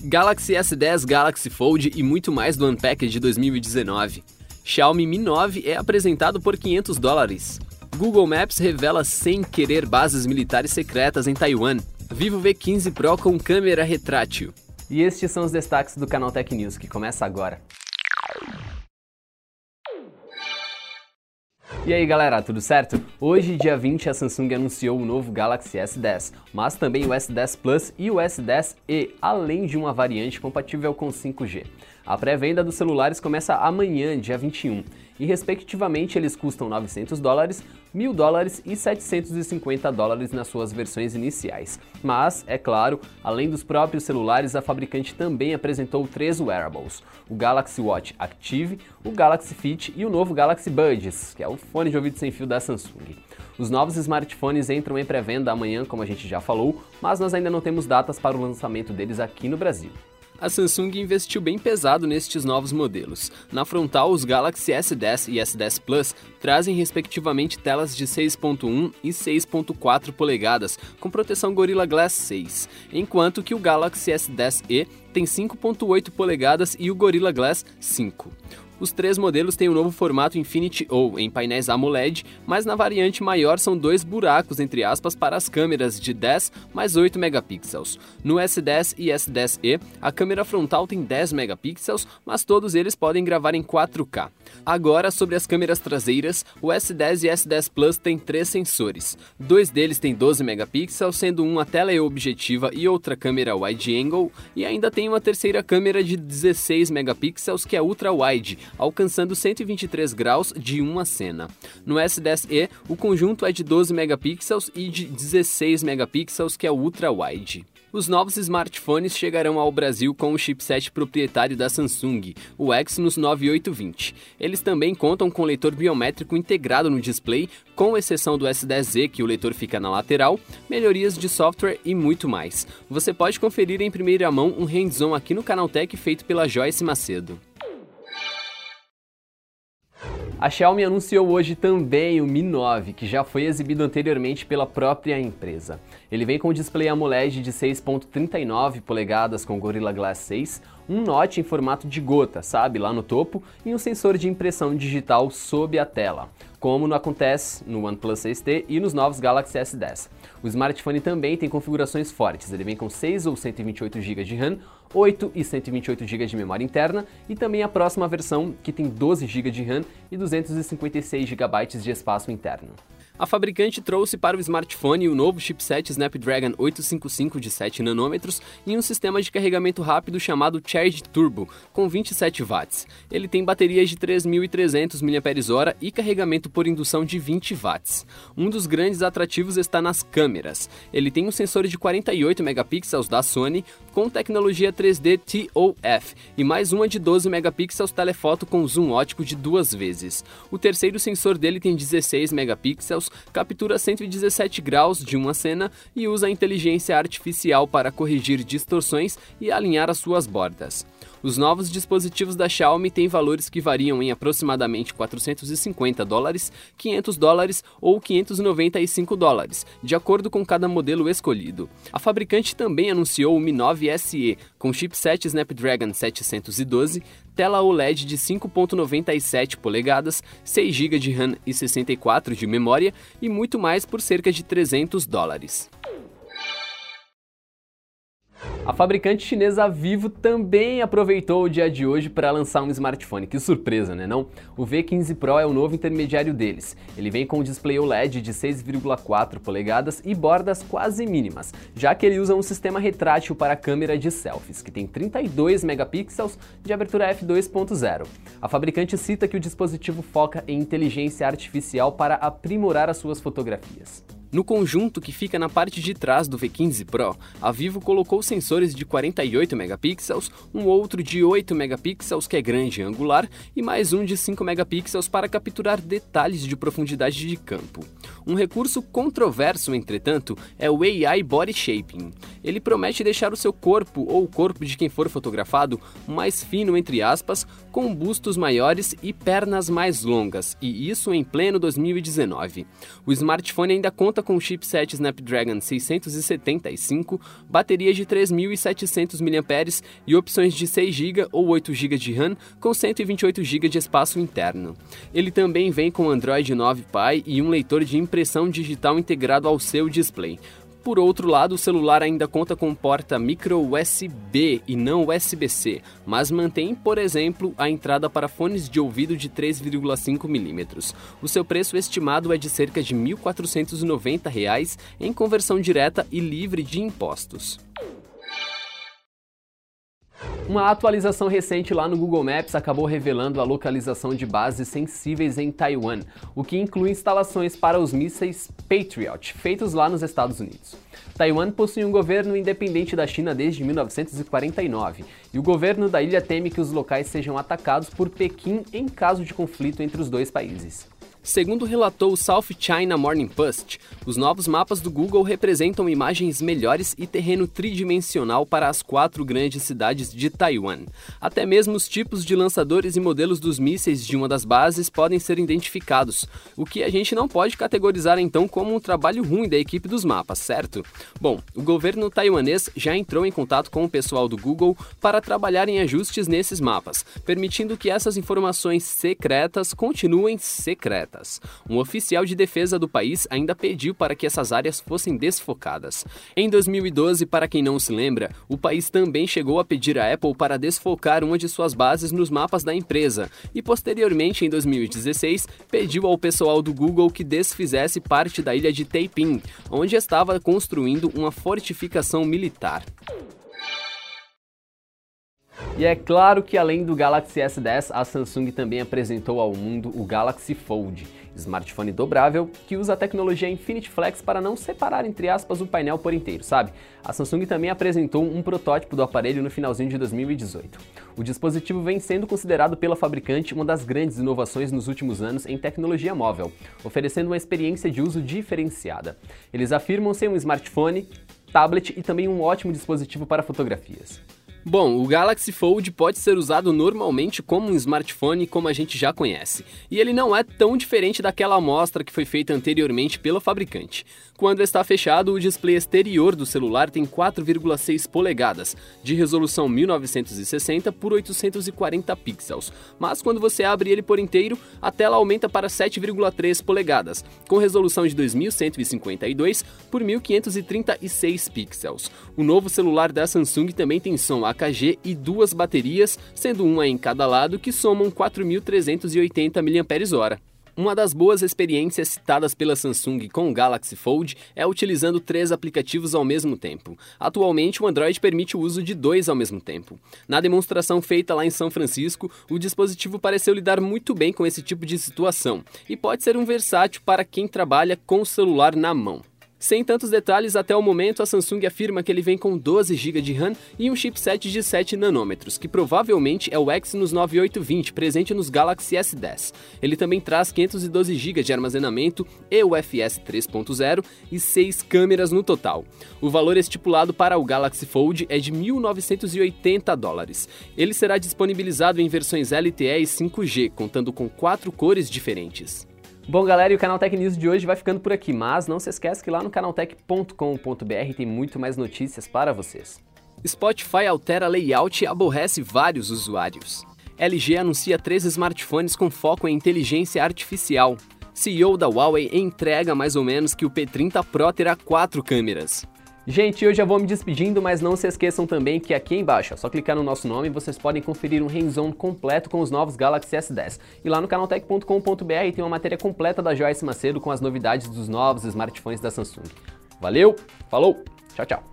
Galaxy S10, Galaxy Fold e muito mais do Unpacked de 2019. Xiaomi Mi 9 é apresentado por $500. Google Maps revela sem querer bases militares secretas em Taiwan. Vivo V15 Pro com câmera retrátil. E estes são os destaques do canal Tech News, que começa agora. E aí galera, tudo certo? Hoje, dia 20, a Samsung anunciou o novo Galaxy S10, mas também o S10 Plus e o S10e, além de uma variante compatível com 5G. A pré-venda dos celulares começa amanhã, dia 21, e respectivamente eles custam $900, $1.000 e $750 nas suas versões iniciais. Mas, é claro, além dos próprios celulares, a fabricante também apresentou 3 wearables: o Galaxy Watch Active, o Galaxy Fit e o novo Galaxy Buds, que é o fone de ouvido sem fio da Samsung. Os novos smartphones entram em pré-venda amanhã, como a gente já falou, mas nós ainda não temos datas para o lançamento deles aqui no Brasil. A Samsung investiu bem pesado nestes novos modelos. Na frontal, os Galaxy S10 e S10 Plus trazem respectivamente telas de 6.1 e 6.4 polegadas, com proteção Gorilla Glass 6, enquanto que o Galaxy S10e tem 5.8 polegadas e o Gorilla Glass 5. Os 3 modelos têm o novo formato Infinity O em painéis AMOLED, mas na variante maior são 2 buracos entre aspas para as câmeras de 10 mais 8 megapixels. No S10 e S10e, a câmera frontal tem 10 megapixels, mas todos eles podem gravar em 4K. Agora, sobre as câmeras traseiras, o S10 e S10 Plus têm 3 sensores. 2 deles têm 12 megapixels, sendo uma teleobjetiva e outra câmera wide angle, e ainda tem uma terceira câmera de 16 megapixels que é ultra wide, alcançando 123 graus de uma cena. No S10e, o conjunto é de 12 megapixels e de 16 megapixels que é ultra wide. Os novos smartphones chegarão ao Brasil com o chipset proprietário da Samsung, o Exynos 9820. Eles também contam com leitor biométrico integrado no display, com exceção do S10e, que o leitor fica na lateral, melhorias de software e muito mais. Você pode conferir em primeira mão um hands-on aqui no Canaltech feito pela Joyce Macedo. A Xiaomi anunciou hoje também o Mi 9, que já foi exibido anteriormente pela própria empresa. Ele vem com um display AMOLED de 6.39 polegadas com Gorilla Glass 6, um notch em formato de gota, sabe, lá no topo, e um sensor de impressão digital sob a tela, como não acontece no OnePlus 6T e nos novos Galaxy S10. O smartphone também tem configurações fortes, ele vem com 6 ou 128 GB de RAM, 8 e 128 GB de memória interna e também a próxima versão que tem 12 GB de RAM e 256 GB de espaço interno. A fabricante trouxe para o smartphone o novo chipset Snapdragon 855 de 7 nanômetros e um sistema de carregamento rápido chamado Charge Turbo, com 27 watts. Ele tem baterias de 3.300 mAh e carregamento por indução de 20 watts. Um dos grandes atrativos está nas câmeras. Ele tem um sensor de 48 megapixels da Sony, com tecnologia 3D TOF, e mais uma de 12 megapixels telefoto com zoom ótico de 2 vezes. O terceiro sensor dele tem 16 megapixels, captura 117 graus de uma cena e usa a inteligência artificial para corrigir distorções e alinhar as suas bordas. Os novos dispositivos da Xiaomi têm valores que variam em aproximadamente $450, $500 ou $595, de acordo com cada modelo escolhido. A fabricante também anunciou o Mi 9 SE, com chipset Snapdragon 712, tela OLED de 5.97 polegadas, 6 GB de RAM e 64 de memória e muito mais por cerca de $300. A fabricante chinesa Vivo também aproveitou o dia de hoje para lançar um smartphone. Que surpresa, né não? O V15 Pro é o novo intermediário deles. Ele vem com um display OLED de 6,4 polegadas e bordas quase mínimas, já que ele usa um sistema retrátil para a câmera de selfies, que tem 32 megapixels de abertura f2.0. A fabricante cita que o dispositivo foca em inteligência artificial para aprimorar as suas fotografias. No conjunto que fica na parte de trás do V15 Pro, a Vivo colocou sensores de 48 megapixels, um outro de 8 megapixels que é grande e angular e mais um de 5 megapixels para capturar detalhes de profundidade de campo. Um recurso controverso, entretanto, é o AI Body Shaping. Ele promete deixar o seu corpo ou o corpo de quem for fotografado mais fino, entre aspas, com bustos maiores e pernas mais longas, e isso em pleno 2019. O smartphone ainda conta com chipset Snapdragon 675, bateria de 3.700 mAh e opções de 6 GB ou 8 GB de RAM com 128 GB de espaço interno. Ele também vem com Android 9 Pie e um leitor de impressão digital integrado ao seu display. Por outro lado, o celular ainda conta com porta micro USB e não USB-C, mas mantém, por exemplo, a entrada para fones de ouvido de 3,5 mm. O seu preço estimado é de cerca de R$ 1.490 em conversão direta e livre de impostos. Uma atualização recente lá no Google Maps acabou revelando a localização de bases sensíveis em Taiwan, o que inclui instalações para os mísseis Patriot, feitos lá nos Estados Unidos. Taiwan possui um governo independente da China desde 1949, e o governo da ilha teme que os locais sejam atacados por Pequim em caso de conflito entre os dois países. Segundo relatou o South China Morning Post, os novos mapas do Google representam imagens melhores e terreno tridimensional para as 4 grandes cidades de Taiwan. Até mesmo os tipos de lançadores e modelos dos mísseis de uma das bases podem ser identificados, o que a gente não pode categorizar então como um trabalho ruim da equipe dos mapas, certo? Bom, o governo taiwanês já entrou em contato com o pessoal do Google para trabalhar em ajustes nesses mapas, permitindo que essas informações secretas continuem secretas. Um oficial de defesa do país ainda pediu para que essas áreas fossem desfocadas. Em 2012, para quem não se lembra, o país também chegou a pedir à Apple para desfocar uma de suas bases nos mapas da empresa e, posteriormente, em 2016, pediu ao pessoal do Google que desfizesse parte da ilha de Taiping, onde estava construindo uma fortificação militar. E é claro que além do Galaxy S10, a Samsung também apresentou ao mundo o Galaxy Fold, smartphone dobrável que usa a tecnologia Infinity Flex para não separar, entre aspas, o painel por inteiro, sabe? A Samsung também apresentou um protótipo do aparelho no finalzinho de 2018. O dispositivo vem sendo considerado pela fabricante uma das grandes inovações nos últimos anos em tecnologia móvel, oferecendo uma experiência de uso diferenciada. Eles afirmam ser um smartphone, tablet e também um ótimo dispositivo para fotografias. Bom, o Galaxy Fold pode ser usado normalmente como um smartphone como a gente já conhece, e ele não é tão diferente daquela amostra que foi feita anteriormente pela fabricante. Quando está fechado, o display exterior do celular tem 4,6 polegadas, de resolução 1960 por 840 pixels, mas quando você abre ele por inteiro, a tela aumenta para 7,3 polegadas, com resolução de 2152 por 1536 pixels. O novo celular da Samsung também tem som AKG e 2 baterias, sendo uma em cada lado, que somam 4.380 mAh. Uma das boas experiências citadas pela Samsung com o Galaxy Fold é utilizando 3 aplicativos ao mesmo tempo. Atualmente, o Android permite o uso de 2 ao mesmo tempo. Na demonstração feita lá em São Francisco, o dispositivo pareceu lidar muito bem com esse tipo de situação e pode ser um versátil para quem trabalha com o celular na mão. Sem tantos detalhes, até o momento a Samsung afirma que ele vem com 12 GB de RAM e um chipset de 7 nanômetros, que provavelmente é o Exynos 9820 presente nos Galaxy S10. Ele também traz 512 GB de armazenamento e UFS 3.0 e 6 câmeras no total. O valor estipulado para o Galaxy Fold é de $1.980. Ele será disponibilizado em versões LTE e 5G, contando com 4 cores diferentes. Bom, galera, e o Canaltech News de hoje vai ficando por aqui, mas não se esquece que lá no canaltech.com.br tem muito mais notícias para vocês. Spotify altera layout e aborrece vários usuários. LG anuncia 3 smartphones com foco em inteligência artificial. CEO da Huawei entrega mais ou menos que o P30 Pro terá 4 câmeras. Gente, eu já vou me despedindo, mas não se esqueçam também que aqui embaixo é só clicar no nosso nome e vocês podem conferir um hands-on completo com os novos Galaxy S10. E lá no canaltech.com.br tem uma matéria completa da Joyce Macedo com as novidades dos novos smartphones da Samsung. Valeu, falou, tchau, tchau!